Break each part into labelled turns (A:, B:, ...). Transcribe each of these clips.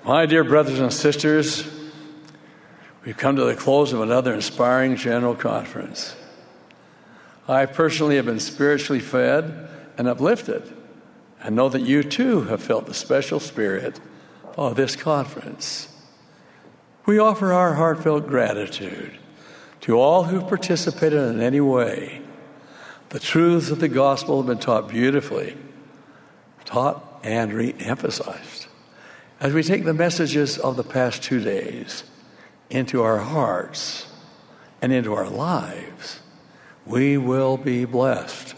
A: My dear brothers and sisters, we've come to the close of another inspiring General Conference. I personally have been spiritually fed and uplifted, and know that you too have felt the special spirit of this conference. We offer our heartfelt gratitude to all who participated in any way. The truths of the gospel have been taught beautifully, taught and re-emphasized. As we take the messages of the past 2 days into our hearts and into our lives, we will be blessed.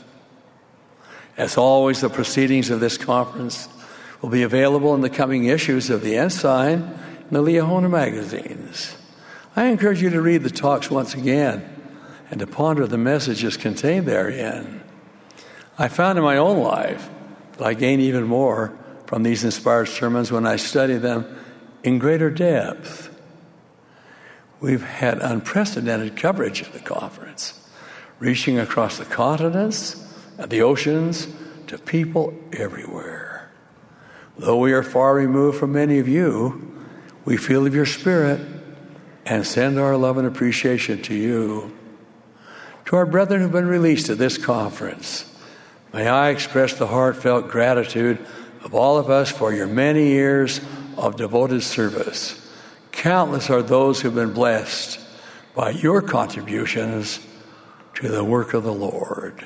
A: As always, the proceedings of this conference will be available in the coming issues of the Ensign and the Liahona magazines. I encourage you to read the talks once again and to ponder the messages contained therein. I found in my own life that I gain even more from these inspired sermons when I study them in greater depth. We've had unprecedented coverage of the conference, reaching across the continents and the oceans to people everywhere. Though we are far removed from many of you, we feel of your spirit and send our love and appreciation to you. To our brethren who've been released to this conference, may I express the heartfelt gratitude of all of us for your many years of devoted service. Countless are those who've been blessed by your contributions to the work of the Lord.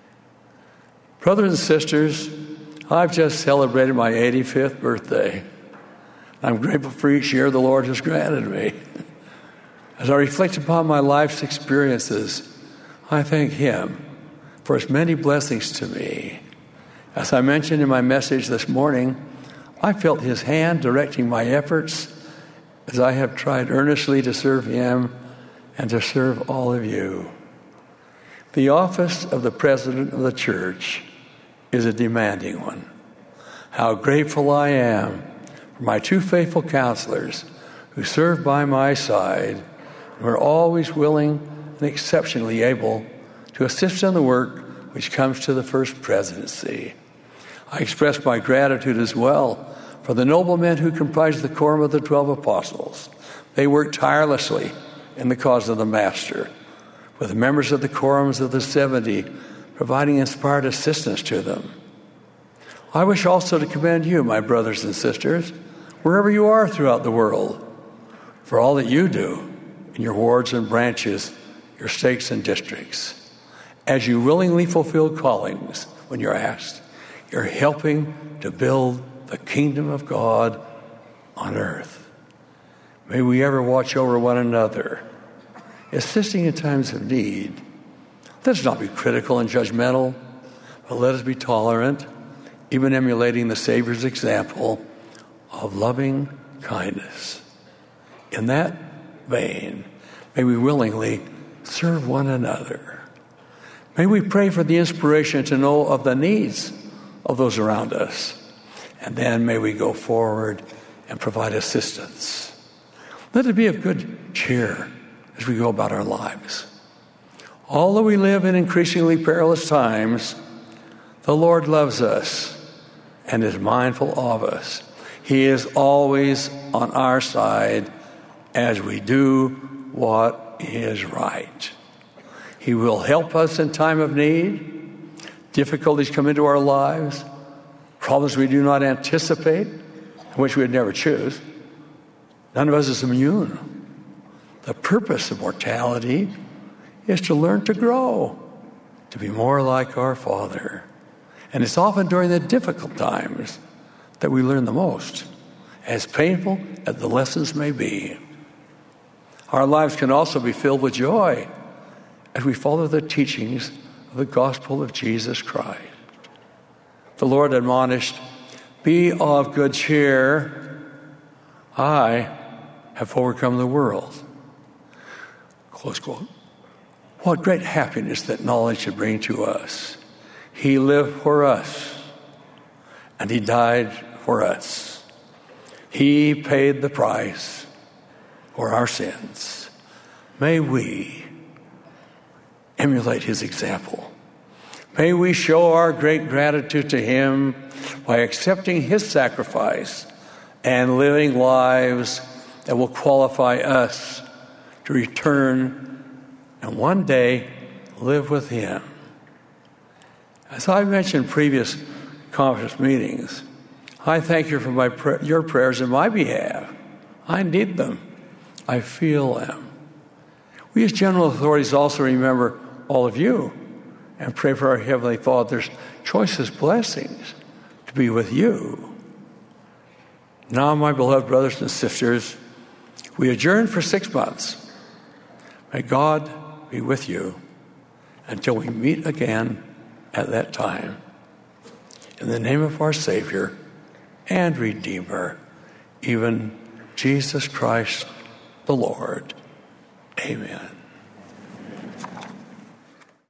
A: Brothers and sisters, I've just celebrated my 85th birthday. I'm grateful for each year the Lord has granted me. As I reflect upon my life's experiences, I thank Him for His many blessings to me. As I mentioned in my message this morning, I felt His hand directing my efforts as I have tried earnestly to serve Him and to serve all of you. The office of the President of the Church is a demanding one. How grateful I am for my two faithful counselors who serve by my side and were always willing and exceptionally able to assist in the work which comes to the First Presidency. I express my gratitude as well for the noble men who comprise the quorum of the 12 apostles. They work tirelessly in the cause of the Master, with the members of the quorums of the 70 providing inspired assistance to them. I wish also to commend you, my brothers and sisters, wherever you are throughout the world, for all that you do in your wards and branches, your stakes and districts. As you willingly fulfill callings when you're asked, you're helping to build the kingdom of God on earth. May we ever watch over one another, assisting in times of need. Let's not be critical and judgmental, but let us be tolerant, even emulating the Savior's example of loving kindness. In that vein, may we willingly serve one another. May we pray for the inspiration to know of the needs of those around us. And then may we go forward and provide assistance. Let it be of good cheer as we go about our lives. Although we live in increasingly perilous times, the Lord loves us and is mindful of us. He is always on our side as we do what is right. He will help us in time of need. Difficulties come into our lives, problems we do not anticipate, which we would never choose. None of us is immune. The purpose of mortality is to learn to grow, to be more like our Father. And it's often during the difficult times that we learn the most, as painful as the lessons may be. Our lives can also be filled with joy as we follow the teachings of the gospel of Jesus Christ. The Lord admonished, "Be of good cheer. I have overcome the world." Close quote. What great happiness that knowledge should bring to us. He lived for us, and He died for us. He paid the price for our sins. May we emulate His example. May we show our great gratitude to Him by accepting His sacrifice and living lives that will qualify us to return and one day live with Him. As I mentioned in previous conference meetings, I thank you for your prayers in my behalf. I need them. I feel them. We as general authorities also remember all of you and pray for our Heavenly Father's choicest blessings to be with you. Now, my beloved brothers and sisters, we adjourn for 6 months. May God be with you until we meet again at that time. In the name of our Savior and Redeemer, even Jesus Christ the Lord. Amen.